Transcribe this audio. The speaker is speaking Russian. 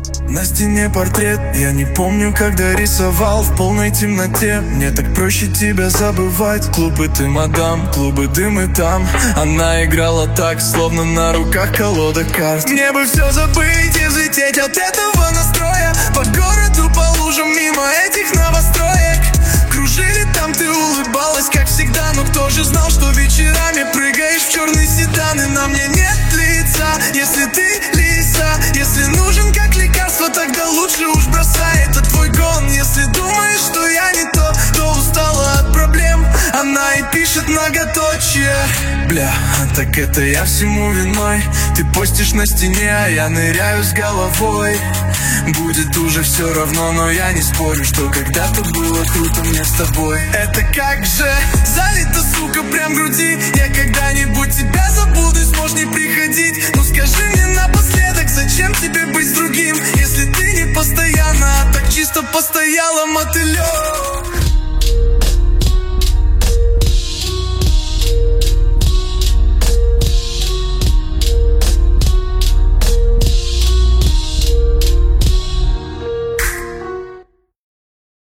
На стене портрет, я не помню, когда рисовал. В полной темноте, мне так проще тебя забывать. Клубы ты, мадам, клубы дым и там. Она играла так, словно на руках колода карт. Мне бы все забыть и взлететь от этого настроя. По городу, по лужам, мимо этих новостроек. Кружили там, ты улыбалась, как всегда. Но кто же знал, что вечерами прыгаешь в черный седан. И на мне нет лица, если ты лиса. Если нужен как лекарство, тогда лучше уж бросай. Это твой гон, если думаешь, что я не то устала от проблем. Она и пишет многоточие. Бля, так это я всему виной. Ты постишь на стене, а я ныряю с головой. Будет уже все равно, но я не спорю, что когда-то было круто мне с тобой. Это как же залито, сука, прям в груди. Я когда-нибудь тебя забуду и сможешь не приходить. Ну скажи мне напоследок, зачем тебе быть с другим, если ты не постоянно, а так чисто постояла мотылём.